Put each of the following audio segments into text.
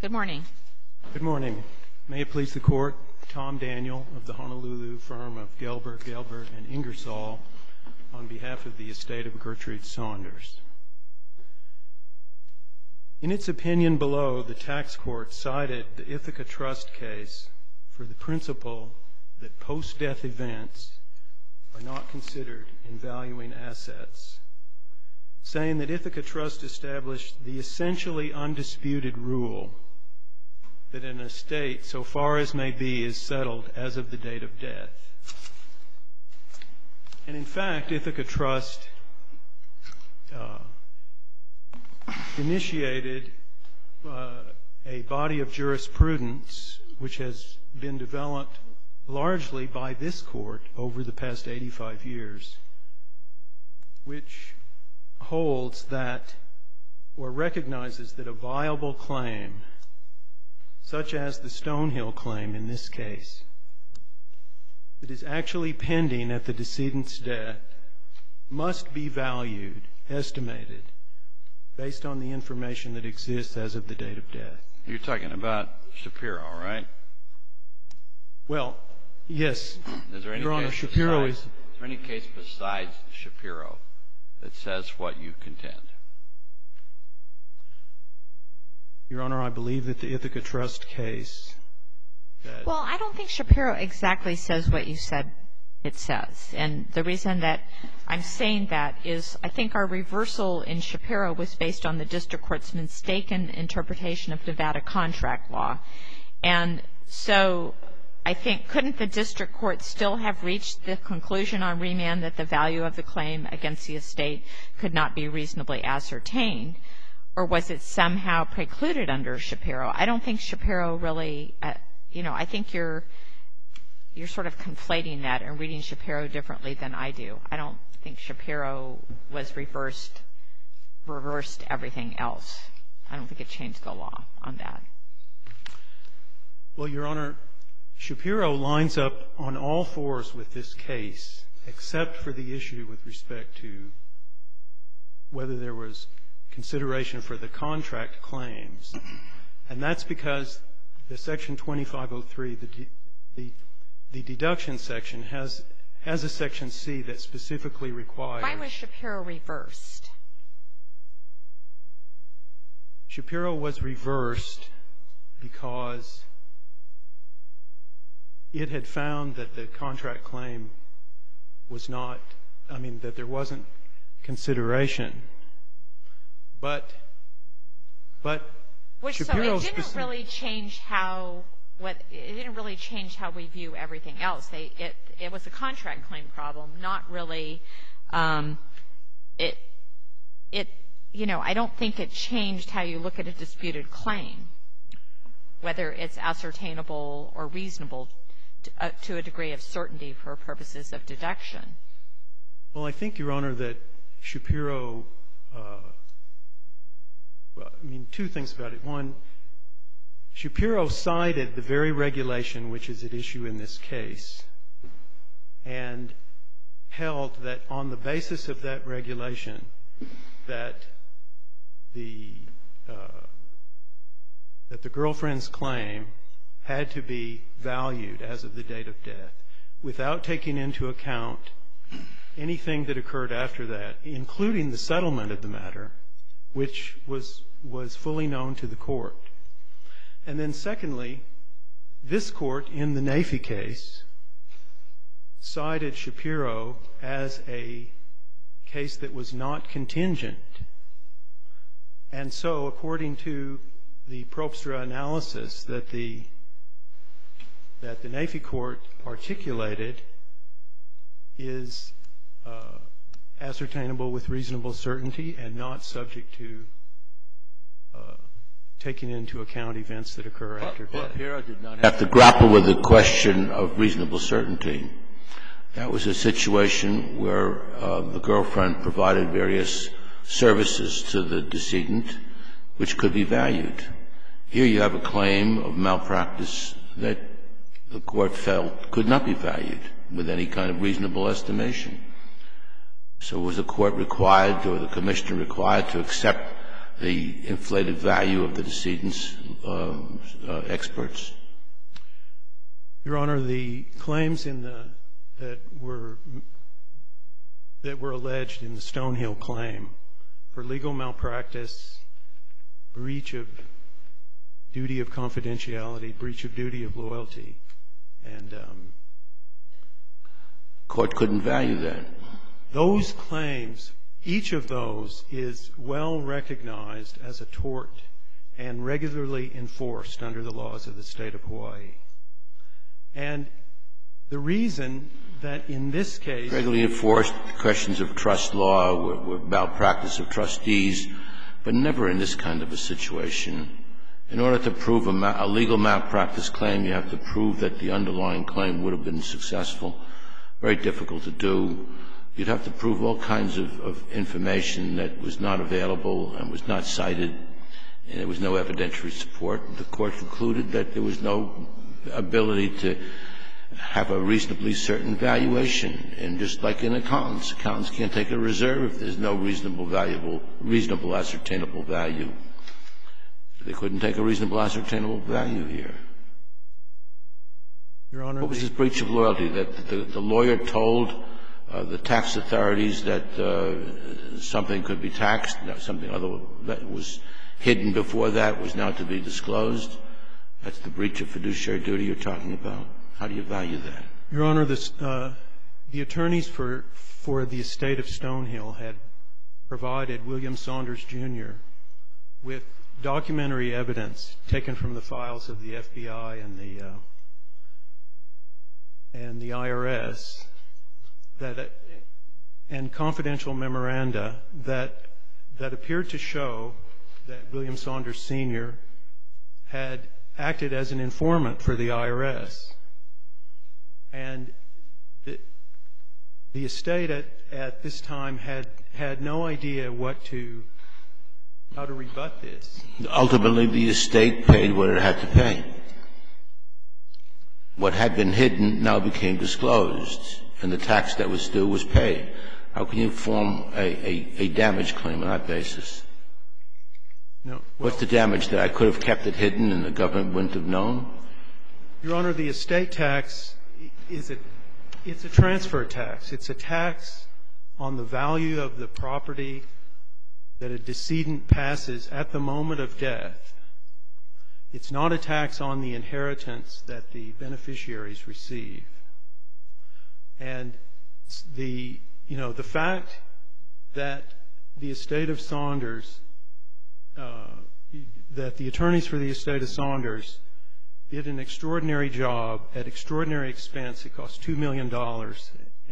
Good morning. Good morning. May it please the Court, Tom Daniel of the Honolulu firm of Gelber, and Ingersoll on behalf of the estate of Gertrude Saunders. In its opinion below, the tax court cited the Ithaca Trust case for the principle that post-death events are not considered in valuing assets, saying that Ithaca Trust established the essentially undisputed rule that an estate, so far as may be, is settled as of the date of death. And in fact, Ithaca Trust initiated a body of jurisprudence which has been developed largely by this Court over the past 85 years, which holds that, or recognizes that a viable claim, such as the Stonehill claim in this case, that is actually pending at the decedent's death, must be valued, estimated, based on the information that exists as of the date of death. You're talking about Shapiro, right? Well, yes, Your Honor, Shapiro is... Is there any case besides Shapiro that says what you contend? Your Honor, I believe that the Ithaca Trust case... Well, I don't think Shapiro exactly says what you said it says. And the reason that I'm saying that is I think our reversal in Shapiro was based on the district court's mistaken interpretation of Nevada contract law. And so I think, couldn't the district court still have reached the conclusion on remand that the value of the claim against the estate could not be reasonably ascertained? Or was it somehow precluded under Shapiro? I don't think Shapiro really, I think you're sort of conflating that and reading Shapiro differently than I do. I don't think Shapiro was reversed everything else. I don't think it changed the law on that. Well, Your Honor, Shapiro lines up on all fours with this case, except for the issue with respect to whether there was consideration for the contract claims. And that's because the Section 2503, the deduction section, has a Section C that specifically requires... Why was Shapiro reversed? Shapiro was reversed because it had found that the contract claim was not, that there wasn't consideration. But Shapiro... So it didn't really change how we view everything else. It was a contract claim problem, not really, I don't think it changed how you look at a disputed claim, whether it's ascertainable or reasonable to a degree of certainty for purposes of deduction. Well, I think, Your Honor, that Shapiro, two things about it. One, Shapiro cited the very regulation which is at issue in this case and held that on the basis of that regulation that the girlfriend's claim had to be valued as of the date of death without taking into account anything that occurred after that, including the settlement of the matter, which was fully known to the court. And then secondly, this court, in the Nafee case, cited Shapiro as a case that was not contingent. And so, according to the Probstra analysis that the Nafee court articulated, is ascertainable with reasonable certainty and not subject to taking into account events that occur after death. Well, Shapiro did not have to grapple with the question of reasonable certainty. That was a situation where the girlfriend provided various services to the decedent which could be valued. Here you have a claim of malpractice that the court felt could not be valued with any kind of reasonable estimation. So was the court required or the commissioner required to accept the inflated value of the decedent's experts? Your Honor, the claims that were alleged in the Stonehill claim for legal malpractice, breach of duty of confidentiality, breach of duty of loyalty, and Court couldn't value that. Those claims, each of those is well recognized as a tort and regularly enforced under the laws of the State of Hawaii. And the reason that in this case regularly enforced questions of trust law were malpractice of trustees, but never in this kind of a situation. In order to prove a legal malpractice claim, you have to prove that the underlying claim would have been successful. Very difficult to do. You'd have to prove all kinds of information that was not available and was not cited, and there was no evidentiary support. The Court concluded that there was no ability to have a reasonably certain valuation. And just like in accountants can't take a reserve if there's no reasonable ascertainable value. They couldn't take a reasonable ascertainable value here. Your Honor, what was this breach of loyalty? That the lawyer told the tax authorities that something could be taxed, something other that was hidden before that was now to be disclosed? That's the breach of fiduciary duty you're talking about? How do you value that? Your Honor, the attorneys for the estate of Stonehill had provided William Saunders, Jr. with documentary evidence taken from the files of the FBI and the IRS and confidential memoranda that appeared to show that William Saunders, Sr. had acted as an informant for the IRS. And the estate at this time had no idea how to rebut this. Ultimately, the estate paid what it had to pay. What had been hidden now became disclosed, and the tax that was due was paid. How can you form a damage claim on that basis? No. What's the damage that I could have kept it hidden and the government wouldn't have known? Your Honor, the estate tax it's a transfer tax. It's a tax on the value of the property that a decedent passes at the moment of death. It's not a tax on the inheritance that the beneficiaries receive. And the fact that the estate of Saunders, that the attorneys for the estate of Saunders did an extraordinary job at extraordinary expense. It cost $2 million, and there was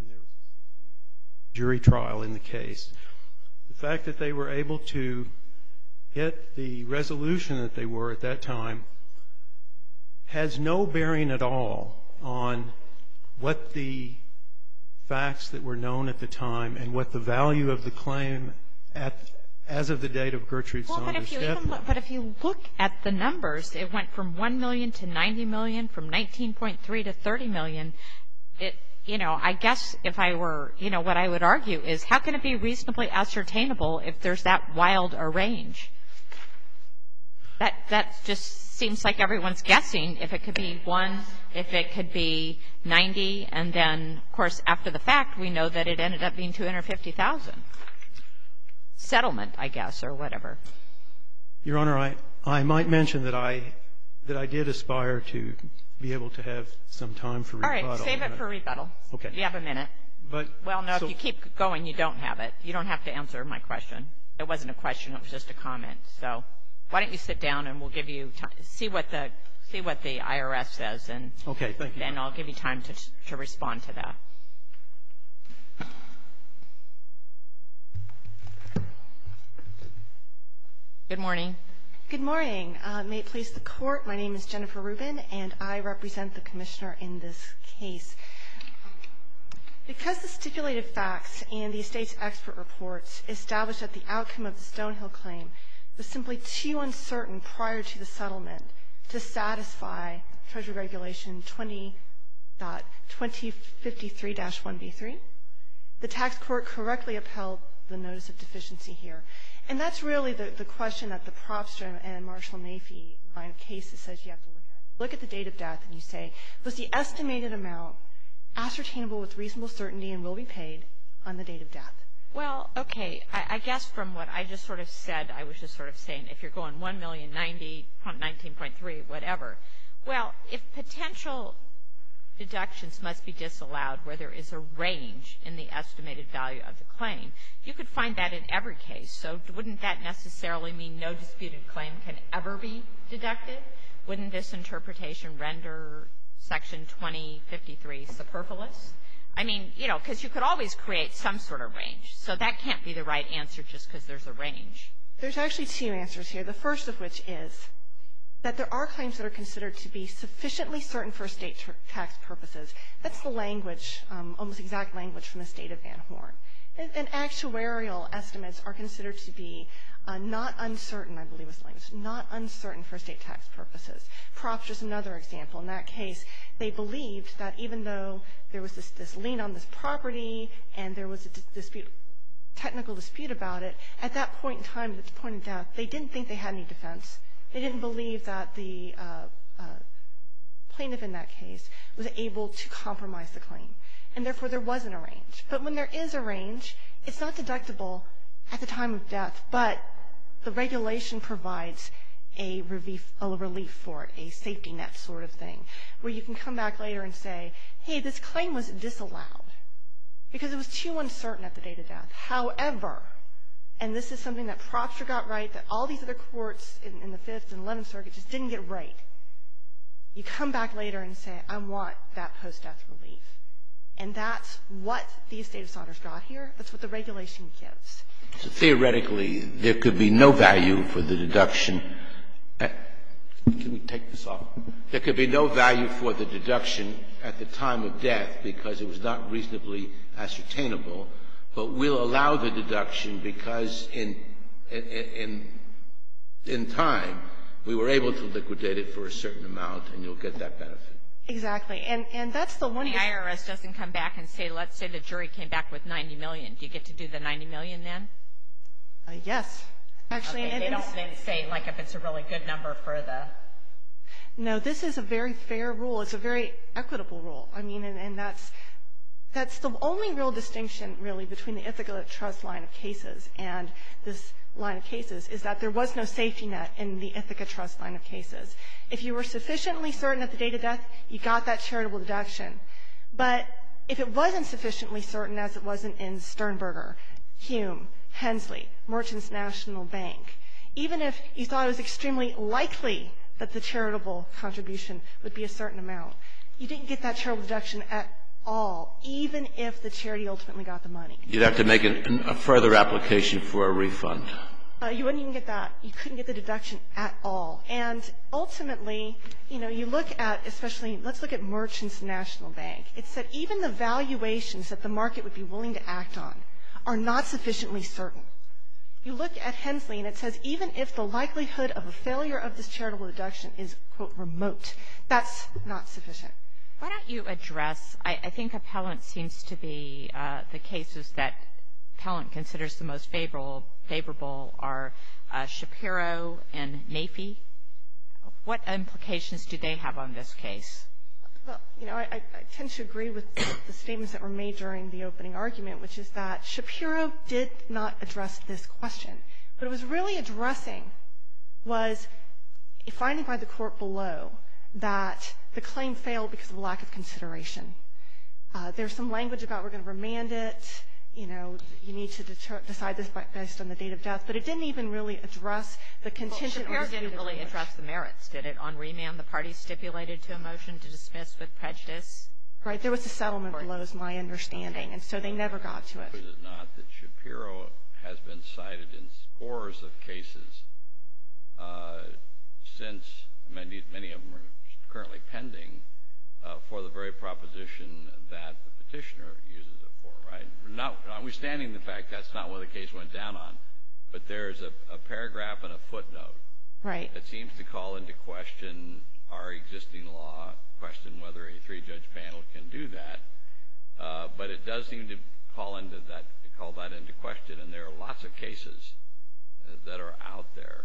a jury trial in the case. The fact that they were able to get the resolution that they were at that time has no bearing at all on what the facts that were known at the time and what the value of the claim as of the date of Gertrude Saunders' death was. But if you look at the numbers, it went from $1 million to $90 million, from $19.3 to $30 million. I guess if I were, what I would argue is how can it be reasonably ascertainable if there's that wild a range? That just seems like everyone's guessing if it could be 1, if it could be 90, and then, of course, after the fact, we know that it ended up being $250,000. Settlement, I guess, or whatever. Your Honor, I might mention that I did aspire to be able to have some time for rebuttal. All right, save it for rebuttal. Okay. You have a minute. Well, no, if you keep going, you don't have it. You don't have to answer my question. It wasn't a question, it was just a comment. So why don't you sit down and we'll give you time, see what the IRS says, and okay, thank you. Then I'll give you time to respond to that. Good morning. Good morning. May it please the Court, my name is Jennifer Rubin, and I represent the Commissioner in this case. Because the stipulated facts and the estate's expert reports established that the outcome of the Stonehill claim was simply too uncertain prior to the settlement to satisfy Treasury Regulation 20.2053-1B3, the tax court correctly upheld the notice of deficiency here. And that's really the question that the Propstrom and Marshall-Nafee line of cases says you have to look at. Look at the date of death and you say, was the estimated amount ascertainable with reasonable certainty and will be paid on the date of death? Well, okay. I guess from what I just sort of said, I was just sort of saying, if you're going 1,090,000, 19.3, whatever. Well, if potential deductions must be disallowed where there is a range in the estimated value of the claim, you could find that in every case. So wouldn't that necessarily mean no disputed claim can ever be deducted? Wouldn't this interpretation render Section 2053 superfluous? I mean, you know, because you could always create some sort of range. So that can't be the right answer just because there's a range. There's actually two answers here. The first of which is that there are claims that are considered to be sufficiently certain for estate tax purposes. That's the language, almost exact language from the state of Van Horn. And actuarial estimates are considered to be not uncertain, I believe was the language, not uncertain for estate tax purposes. Props is another example. In that case, they believed that even though there was this lien on this property and there was a dispute, technical dispute about it, at that point in time, at the point of death, they didn't think they had any defense. They didn't believe that the plaintiff in that case was able to compromise the claim. And therefore, there wasn't a range. But when there is a range, it's not deductible at the time of death, but the regulation provides a relief for it, a safety net sort of thing, where you can come back later and say, hey, this claim was disallowed because it was too uncertain at the date of death. However, and this is something that Propster got right, that all these other courts in the 5th and 11th Circuit just didn't get right. You come back later and say, I want that post-death relief. And that's what the estate of Saunders got here. That's what the regulation gives. So theoretically, there could be no value for the deduction. Can we take this off? There could be no value for the deduction at the time of death because it was not reasonably ascertainable, but we'll allow the deduction because in time we were able to liquidate it for a certain amount and you'll get that benefit. Exactly. And that's the one. The IRS doesn't come back and say, let's say the jury came back with $90 million. Do you get to do the $90 million then? Yes. Actually, okay, they don't then say, like, if it's a really good number for the. No, this is a very fair rule. It's a very equitable rule. I mean, and that's the only real distinction, really, between the Ithaca Trust line of cases and this line of cases is that there was no safety net in the Ithaca Trust line of cases. If you were sufficiently certain at the date of death, you got that charitable deduction. But if it wasn't sufficiently certain, as it wasn't in Sternberger, Hume, Hensley, Merchants National Bank, even if you thought it was extremely likely that the charitable contribution would be a certain amount, you didn't get that charitable deduction at all, even if the charity ultimately got the money. You'd have to make a further application for a refund. You wouldn't even get that. You couldn't get the deduction at all. And ultimately, you know, you look at, especially, let's look at Merchants National Bank. It said even the valuations that the market would be willing to act on are not sufficiently certain. You look at Hensley, and it says even if the likelihood of a failure of this charitable deduction is, quote, remote, that's not sufficient. Why don't you address, I think appellant seems to be, the cases that appellant considers the most favorable are Shapiro and Nafee. What implications do they have on this case? Well, you know, I tend to agree with the statements that were made during the opening argument, which is that Shapiro did not address this question. What it was really addressing was a finding by the court below that the claim failed because of a lack of consideration. There's some language about we're going to remand it, you know, you need to decide this based on the date of death, but it didn't even really address the contingent. Well, Shapiro didn't really address the merits, did it? On remand, the parties stipulated to a motion to dismiss with prejudice? Right. There was a settlement below, is my understanding, and so they never got to it. Is it not that Shapiro has been cited in scores of cases since many of them are currently pending for the very proposition that the petitioner uses it for, right? Notwithstanding the fact that's not what the case went down on, but there's a paragraph and a footnote right. that seems to call into question our existing law, question whether a three-judge panel can do that, but it does seem to call that into question, and there are lots of cases that are out there.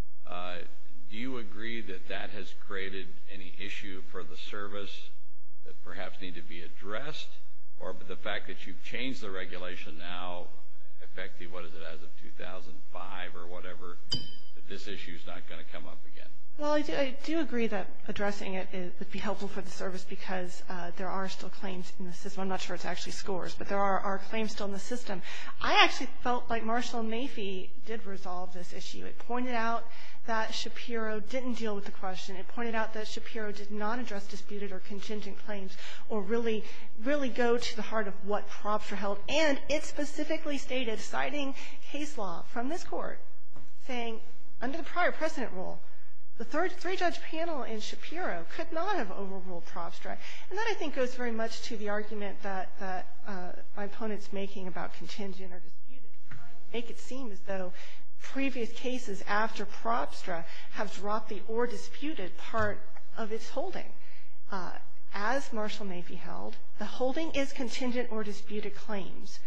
Do you agree that that has created any issue for the service that perhaps need to be addressed, or the fact that you've changed the regulation now, effective, what is it, as of 2005 or whatever, that this issue is not going to come up again? Well, I do agree that addressing it would be helpful for the service because there are still claims in the system. I'm not sure it's actually scores, but there are claims still in the system. I actually felt like Marshall and Maffei did resolve this issue. It pointed out that Shapiro didn't deal with the question. It pointed out that Shapiro did not address disputed or contingent claims or really go to the heart of what props were held. And it specifically stated, citing case law from this Court, saying under the prior precedent rule, the three-judge panel in Shapiro could not have overruled Propstra. And that, I think, goes very much to the argument that my opponent's making about contingent or disputed, trying to make it seem as though previous cases after Propstra have dropped the or disputed part of its holding. As Marshall and Maffei held, the holding is contingent or disputed claims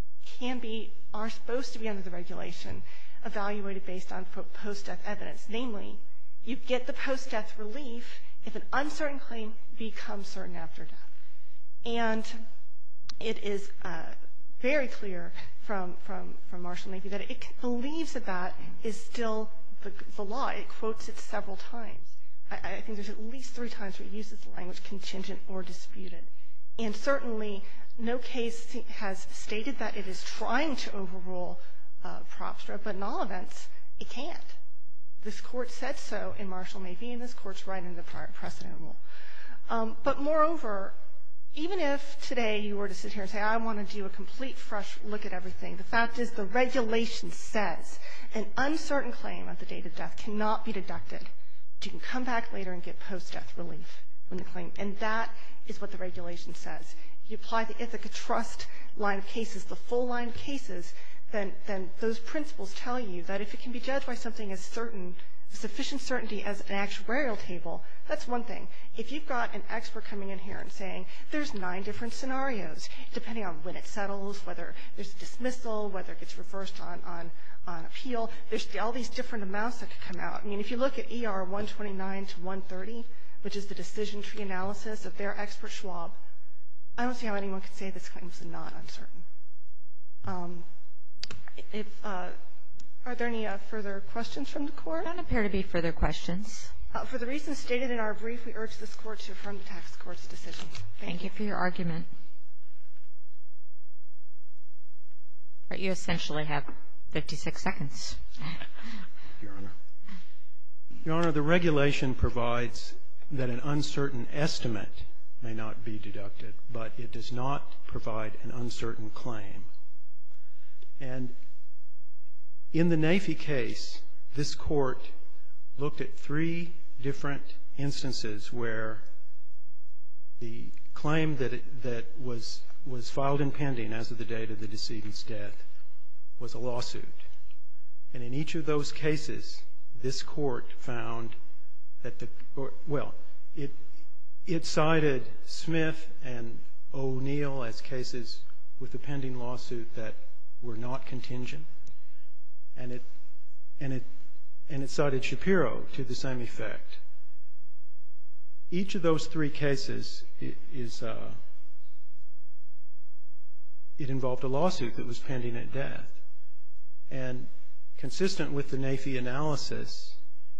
are supposed to be under the regulation evaluated based on post-death evidence. Namely, you get the post-death relief if an uncertain claim becomes certain after death. And it is very clear from Marshall and Maffei that it believes that that is still the law. It quotes it several times. I think there's at least 3 times where it uses the language contingent or disputed. And certainly no case has stated that it is trying to overrule Propstra, but in all events, it can't. This Court said so in Marshall and Maffei, and this Court's right in the prior precedent rule. But moreover, even if today you were to sit here and say, I want to do a complete fresh look at everything, the fact is the regulation says an uncertain claim at the date of death cannot be deducted. You can come back later and get post-death relief when the claim, and that is what the regulation says. If you apply the Ithaca Trust line of cases, the full line of cases, then those principles tell you that if it can be judged by something as certain, sufficient certainty as an actuarial table, that's one thing. If you've got an expert coming in here and saying there's 9 different scenarios, depending on when it settles, whether there's dismissal, whether it gets reversed on appeal, there's all these different amounts that could come out. I mean, if you look at ER 129 to 130, which is the decision tree analysis of their expert Schwab, I don't see how anyone could say this claim is not uncertain. Are there any further questions from the Court? There don't appear to be further questions. For the reasons stated in our brief, we urge this Court to affirm the tax court's decision. Thank you for your argument. You essentially have 56 seconds. Your Honor. Your Honor, the regulation provides that an uncertain estimate may not be deducted, but it does not provide an uncertain claim. And in the Maffei case, this Court looked at 3 different instances where the claim that was filed in pending as of the date of the decedent's death was a lawsuit. And in each of those cases, this Court found that it cited Smith and O'Neill as cases with a pending lawsuit that were not contingent, and it cited Shapiro to the same effect. Each of those 3 cases it involved a lawsuit that was pending at death. And consistent with the Maffei analysis,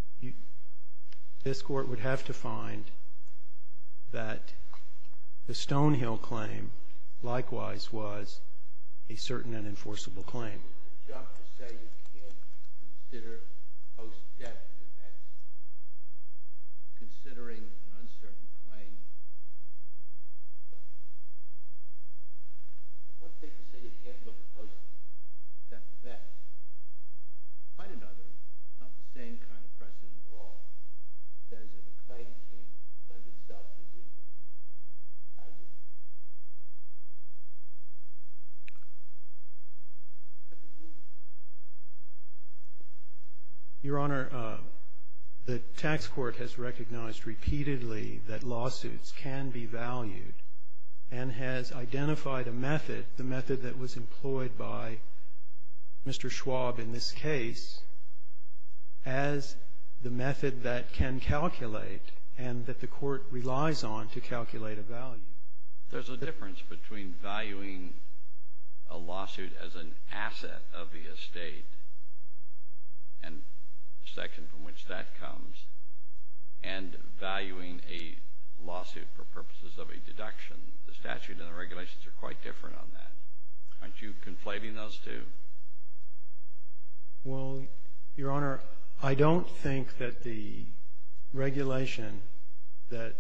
this Court would have to find that the Stonehill claim likewise was a certain and enforceable claim. It's tough to say you can't consider post-death events considering an uncertain claim. One thing to say you can't look at post-death events. Quite another, not the same kind of precedent at all, says if a claim can't lend itself to reasonable value. Your Honor, the tax court has recognized repeatedly that lawsuits can be valued and has identified a method, the method that was employed by Mr. Schwab in this case, as the method that can calculate and that the court relies on to calculate a value. There's a difference between valuing a lawsuit as an asset of the estate and the section from which that comes, and valuing a lawsuit for purposes of a deduction. The statute and the regulations are quite different on that. Aren't you conflating those two? Well, Your Honor, I don't think that the regulation that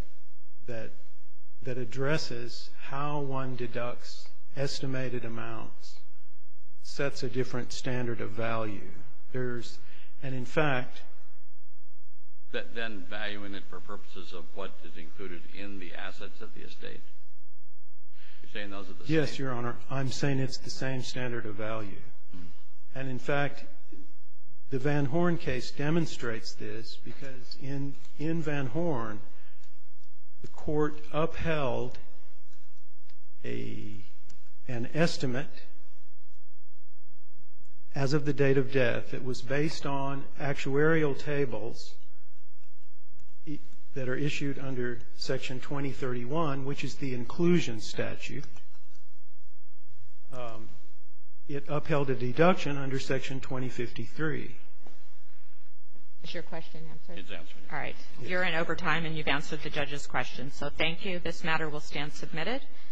addresses how one deducts estimated amounts sets a different standard of value. And in fact, then valuing it for purposes of what is included in the assets of the estate? You're saying those are the same? Yes, Your Honor. I'm saying it's the same standard of value. And in fact, the Van Horn case demonstrates this because in Van Horn, the court upheld an estimate as of the date of death. It was based on actuarial tables that are issued under Section 2031, which is the inclusion statute. It upheld a deduction under Section 2053. Is your question answered? It's answered. All right. You're in overtime, and you've answered the judge's question. So thank you. This matter will stand submitted.